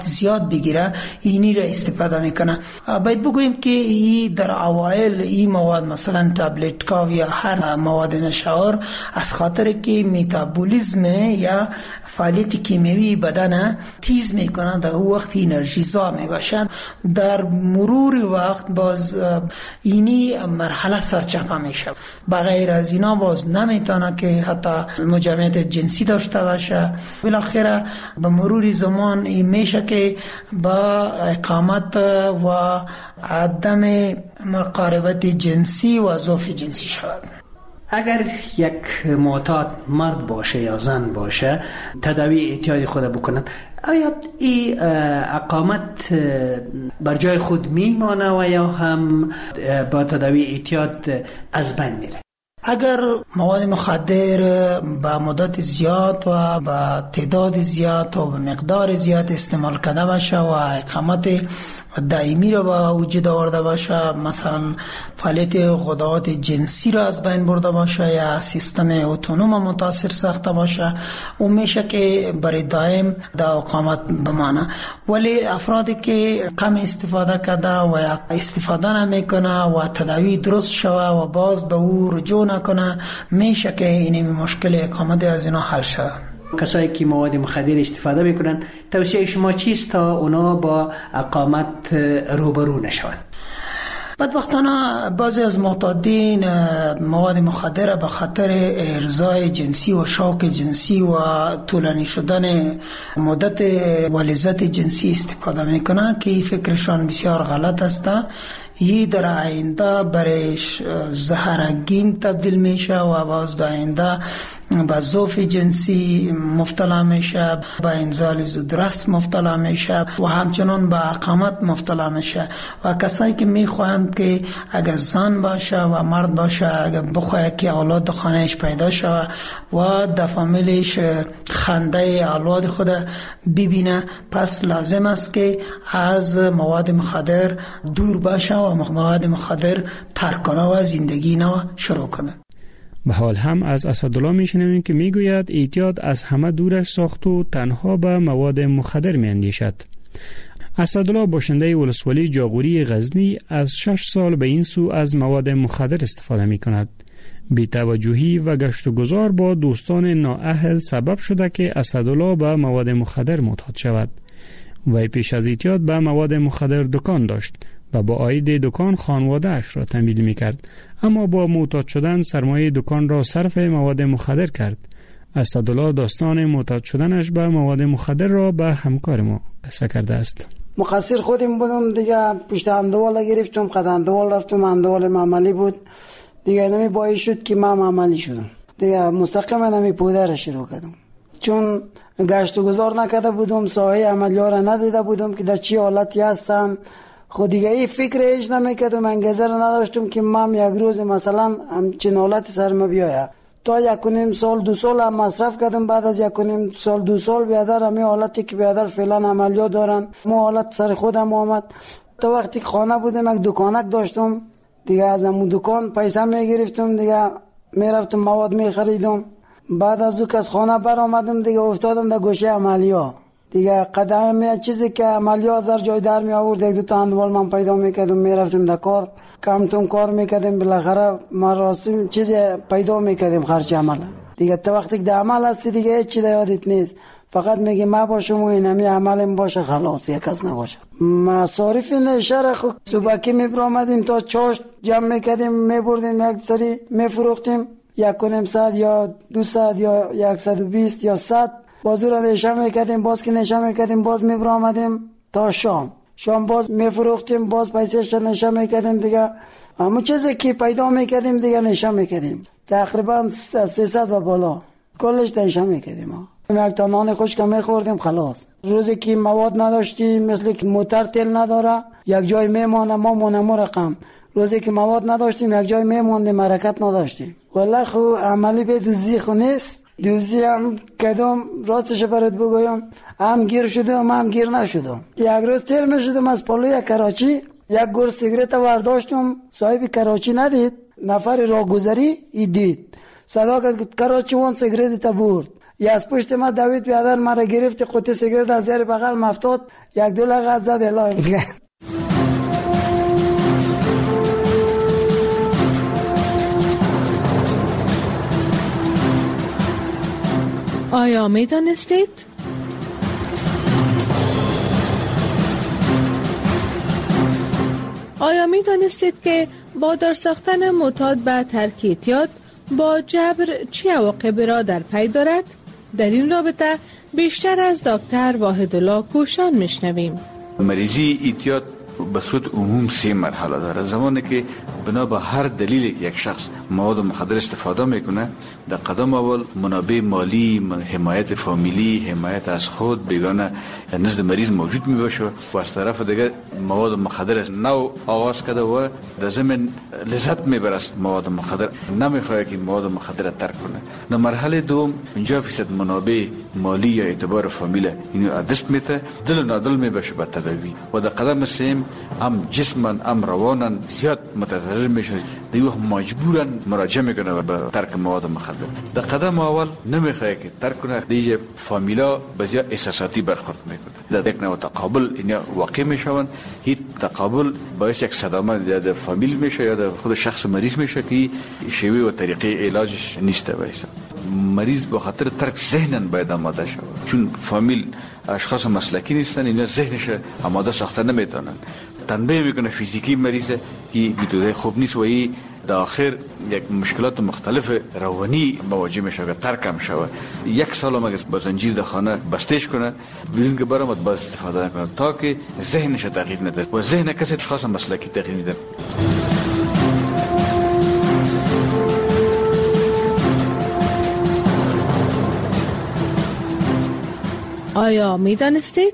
زیاد بگیره اینی را استفاده میکنه. باید بگوییم که این در اوایل این مواد مثلا تابلت کا یا هر مواد نشاور از خاطر که متابولیسم یا فعالیت کیمیایی بدن تیز میکنه، در او وقت انرژی ضایع میباشد. در مرور وقت باز اینی مرحله سرچپه میشه. بغیر از اینا باز نمیتونه که حتی مجامعت جنسی داشته باشه. بالاخره به مرور زمان این میشه که با اقامت و عدم مقاربت جنسی و ضعف جنسی شود. اگر یک معتاد مرد باشه یا زن باشه تداوی اعتیاد خود بکند، آیا این اقامت بر جای خود میمانه و یا هم با تداوی اعتیاد از بین میره؟ اگر مواد مخدر با مدت زیاد و با تعداد زیاد و به مقدار زیاد استعمال کرده باشه و اقامت دائمی را با وجود آورده باشه، مثلا فعالیت غدات جنسی را از بین برده باشه یا سیستم اتونوم متاثر ساخته باشه، و میشه که برای دائم دا اقامت بمانه. ولی افرادی که کم استفاده کرده و استفاده نمیکنه و تداوی درست شوه و باز به او رجوع نکنه، میشه که این مشکل اقامت از اینا حل شود. کسایی که مواد مخدر استفاده میکنن، توصیه شما چیست تا اونا با اقامت روبرو نشوند؟ بدبختانه بعضی از معتادین مواد مخدر به خاطر ارضای جنسی و شوق جنسی و طولانی شدن مدت و لذت جنسی استفاده میکنن که فکرشان بسیار غلط است. یه در آینده برایش زهرگین تبدیل میشه و باز در آینده با ضعف جنسی مبتلا میشه، با انزال زودرس مبتلا میشه و همچنان با اقامت مبتلا میشه. و کسایی که میخواهند که اگر زن باشه و مرد باشه، اگر بخواهد که اولاد در خانهش پیدا شود و در فامیلش خنده اولاد خود ببینه، پس لازم است که از مواد مخدر دور باشه و مواد مخدر ترک کنه و زندگی نو شروع کنه. به حال هم از اسدالله میشنویم که میگوید اعتیاد از همه دورش ساخت و تنها به مواد مخدر میاندیشد. اسدالله باشنده ولسوالی جاغوری غزنی از 6 سال به این سو از مواد مخدر استفاده میکند. بی‌توجهی و گشت و گذار با دوستان نااهل سبب شده که اسدالله به مواد مخدر معتاد شود. وی پیش از اعتیاد به مواد مخدر دکان داشت و با عاید دکان خانواده اش را تمویل میکرد، اما با معتاد شدن سرمایه دکان را صرف مواد مخدر کرد. اسدالله داستان معتاد شدنش به مواد مخدر را به همکار ما قصه کرده است. مقصر خودم بودم دیگه، پشت اندوال گرفتم، خد اندوال رفتم، اندوال عملی بود دیگه، نمی باعث شد که من عملی شدم دیگه، مستقیما نمی پوده را شروع کردم. چون گشت و گذار نکرده بودم، ساحه عملی ها را ندیده بودم که در چی حالتی هستن، خود دیگه این فکر ایش نمیکردم، انگیزه را نداشتم که من یک روز مثلا همچین حالت سر ما بیاید. تا 1.5 سال 2 سال هم مصرف کردم. بعد از 1.5 سال 2 سال بیادر همه حالتی که بیادر فعلا عملیات دارن، ما حالت سر خودم آمد. تا وقتی خانه بودم یک دکانک داشتم دیگه، از همون دکان پیسه میگرفتم دیگه، میرفتم مواد میخریدم. بعد از از خانه بر آمدم دیگه، افتادم در گوشه عملیات دیگه. قدم چیزی که عملیات زر جای در می آورد، 1-2 تا اندوال من پیدا میکردم، میرفتم در کار، کمتون کار میکردم، بالاخره مراسم چیزی پیدا میکردم خرچ عمل دیگه. تا وقتی که در عمل هستی دیگه هیچ چیز یادت نیست، فقط میگی ما باشم و اینمی عملم باشه خلاص، یک کس نباشه. مصارف نشر خود صبحکی میبرامدیم تا چاشت جمع میکردیم، میبردیم یک سری میفروختیم، 1.5 ساعت یا 2 ساعت یا 120 یا 100 بازو را نشه میکردیم. باز که نشه میکردیم باز میبرامدیم تا شام باز میفروختیم، باز پیسهش نشه میکردیم دیگه. همون چیزی که پیدا میکردیم دیگه نشه میکردیم، تقریبا 300 و بالا کلش نشه میکردیم. یک تا نان خشک میخوردیم خلاص. روزی که مواد نداشتیم، مثل که موتر تیل نداره، یک جای میمانه، ما مونمو رقم. روزی که مواد نداشتیم یک جای میموندیم، حرکت نداشتیم. والله خو عملی به دوزی خو نیست. دوزی هم کدام راستش برات بگویم، هم گیر شدم هم گیر نشدم. یک روز تیر میشدم از پلوی کراچی، یک گور سیگرت ورداشتم، صاحب کراچی ندید، نفر راهگذری دید، صدا کرد کراچی وان سیگرت تا برد. یا از پشت ما دوید بیادر مرا گرفت، قطعه سیگرت از زیر بغل مفتاد، یک دو لغت زد الهی میگه. آیا می دانستید؟ آیا می دانستید که وادار ساختن معتاد به ترک اعتیاد با جبر چه عواقبی را در پی دارد؟ در این رابطه بیشتر از دکتر واحدالله کوشان میشنویم. مریضی اعتیاد به صورت عموم 3 مرحله داره. زمانی که بنا به هر دلیل یک شخص مواد مخدر استفاده میکنه، در قدم اول منابع مالی، حمایت فامیلی، حمایت از خود بیگانه نزد مریض موجود میباشه و از طرف دیگه مواد مخدر نو آغاز کرده و در ضمن لذت میبره از مواد مخدر، نمیخواد که مواد مخدر ترک کنه. در مرحله دوم 50% منابع مالی یا اعتبار فامیل اینو از دست میده، دل و نادل میباشه به تداوی و در قدم سوم هم جسماً هم رواناً زیاد متضرر میشه، دیگه مجبوراً مراجعه میکنه به ترک مواد مخدر. در قدم اول نمیخواد که ترک کنه، دیگه فامیلا بسیار احساساتی برخورد میکنه، در یک نوع تقابل اینا واقع میشون. هیچ تقابل باعث یک صدمه در فامیل میشه یا در خود شخص مریض میشه که شیوه و طریقه علاجش نیست. وایسا مریض به خاطر ترک ذهنن باید آماده شود، چون فامیل اشخاص مسلکی نیستن، اینا ذهنش آماده ساخته نمیتونن. تنبیه میکنه فیزیکی مریضه که بیتوده خوب نیست و این در آخر یک مشکلات مختلف روانی مواجه میشه که ترک هم شود. 1 سال هم اگر با زنجیر در خانه بستش کنه بدون که برامد باز استفاده نکنه تا که ذهنش تغییر نده و ذهن کسی اشخاص مسلکی تغییر میده. آیا می دانستید؟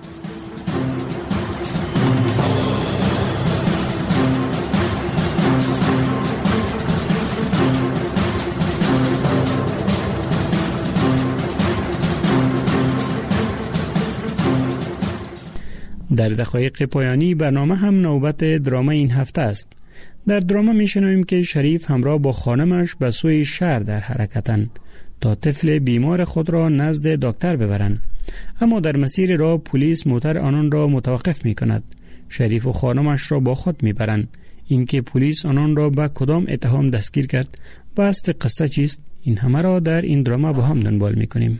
در دقایق پایانی برنامه هم نوبت دراما این هفته است. در دراما میشنویم که شریف همراه با خانمش به سوی شهر در حرکتند تا طفل بیمار خود را نزد دکتر ببرند، اما در مسیر راه پلیس موتر آنان را متوقف می کند. شریف و خانمش را با خود می برند. اینکه پلیس آنان را به کدام اتهام دستگیر کرد و اصل قصه چیست، این همه را در این دراما با هم دنبال می کنیم.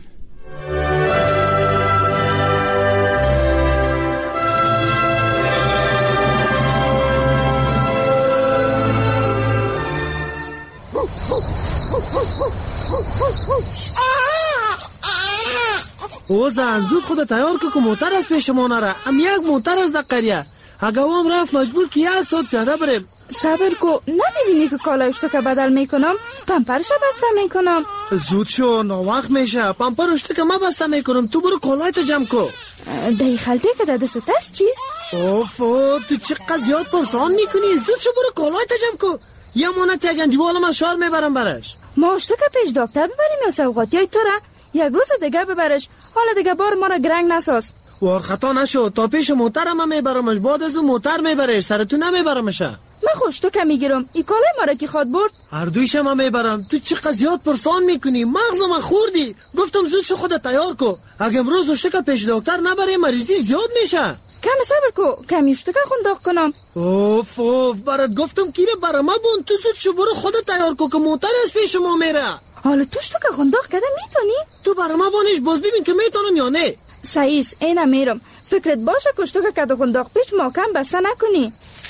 او زود خود تیار که موتر از پیش ما نره. هم یک موتر از در قریه اگه هم رفت مجبور که 1 ساعت پیاده بریم. صبر کو، نمیبینی که کالایشتو که بدل میکنم پمپرشو بسته میکنم. زود شو، ناوقت میشه. پمپرشتو که ما بسته میکنم، تو برو کالایتو جمع کو. دایی خلطه که در دست است چیست؟ اوف تو چقدر زیاد پرسان میکنی. زود شو برو کالایتو جمع کو. یه مانت یک اندیوالم از شهر میبرم برش. ما اشتو که پیش دکتر ببریم یا سوقاتی های تو را یک روز دیگه ببرش. حالا دیگه بار ما را گرنگ نساز. وار خطا نشو، تا پیش موترم هم میبرمش، بعد از اون موتر میبرش، سرتون نمیبرمش. من خوش تو که میگیرم ای کالای ما را کی خواد برد؟ هر دویشم هم میبرم. تو چقدر زیاد پرسان میکنی، مغزم خوردی. گفتم زود شو خودت تیار کو. اگه امروز اشتو که پیش دکتر نبری مریضی زیاد میشه. کم صبر کو، کمی اشتو که خونداق کنم. اوف برات گفتم کیره برام بون. تو زود شو برو خودت تیار کو که موتر از پیش ما میره. حالا توش تو که خونداق کردم میتونی؟ تو برام بونش باز ببین که میتونم یا نه. سعیس اینم میرم. فکرت باشه کشتو که کدو خونداق پیش محکم بسته نکنی.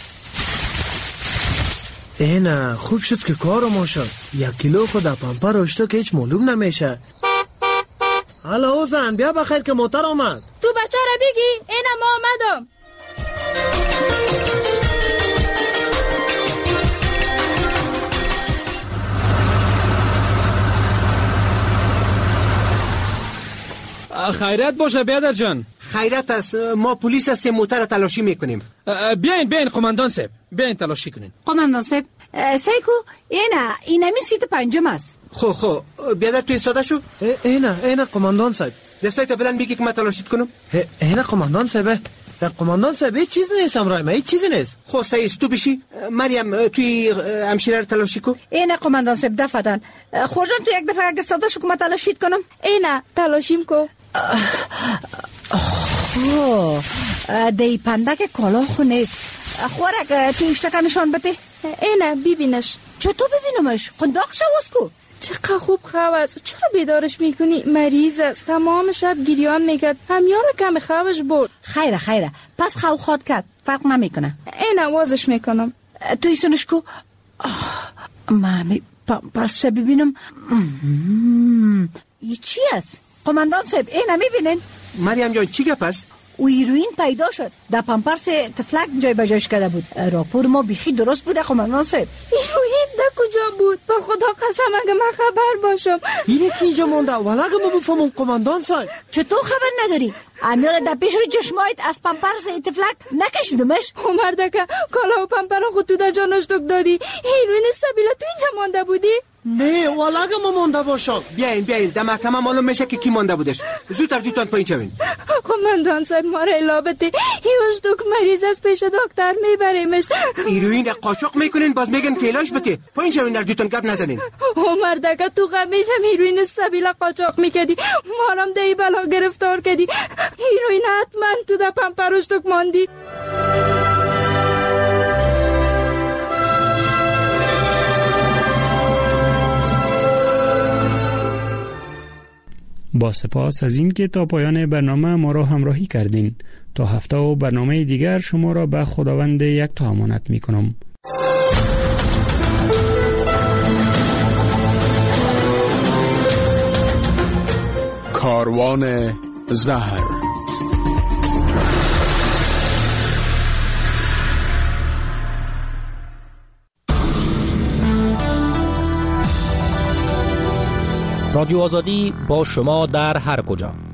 اینه خوب شد که کارم شد. 1 کیلو خود پمپر اشتو که هیچ معلوم نمیشه. حالا اوزن بیا بخیر که موتر آمد. تو بچه را بگی اینم آمدم. خیرت باشه بیادر جان. خیرت است، ما پلیس هستیم، موتر تلاشی میکنیم. بیاین قماندان صاحب، بیاین تلاشی کنین. قماندان صاحب سیکو اینمی سیت 5 است. خو بیادر تو ایستاده شو. اینه قماندان صاحب. دستای تا بلند بگی که ما تلاشیت کنم. اینه قماندان صاحب. در قماندان صاحب هیچ چیز نیست امرای ما، هیچ چیزی نیست. خواسته است تو بشی مریم توی همشیره رو تلاشی کو. اینه قماندان صاحب دفعتن خوشم تو یک دفعه اگه ساده شو که ما تلاشید کنم. اینه تلاشیم کو. دی پندک کالا خو نیست. خورک تو اشتکانشان بده. اینه ببینش. چطور ببینمش؟ خنداق شواز کو. چقدر خوب خواست. چرا بیدارش میکنی؟ مریض است. تمام شب گریان میکرد. همیان کم خوابش برد. خیره پس خو خواد کرد فرق نمیکنه. اینه وازش میکنم. تو ایسونش کو. مامی پس چه ببینم. ای چی است؟ قماندان صاحب اینه میبینین؟ مریم جان چی گپ است؟ او هیروین پیدا شد. در پامپرس تفلک جای بجاش کرده بود. راپور ما بیخی درست بوده قماندان صاحب. هیروین در کجا بود؟ با خدا قسم اگه من خبر باشم. اینه که اینجا مونده ولی اگه ما بفهمم قماندان صاحب. چطور خبر نداری؟ امیال در پیش رو چشمایت از پامپرس تفلک نکشیدمش؟ مردکه کالا و پمپرا خود تو در جانش دک دادی. هیروین سبیلا تو اینجا مانده بودی؟ نه والا اگه ما مانده باشم. بیاین در محکمه معلوم میشه که کی مانده بودش. زودتر دوتان پایین شوین. قماندان صاحب ما را لابته هیوش دک مریض از پیش دکتر میبریمش. هیروین قاچاق میکنین باز میگن که علاج بده. پایین شوین در دوتان گپ نزنین. مردکه تو قمیش هم هیروین سبیلا قاچاق میکردی. مارم دی بلا گرفتار کردی. هیروین حتما تو در پمپروش دک ماندی. با سپاس از این که تا پایان برنامه ما را همراهی کردین. تا هفته و برنامه دیگر شما را به خداوند یکتا امانت می کنم. کاروان زهر. رادیو آزادی با شما در هر کجا.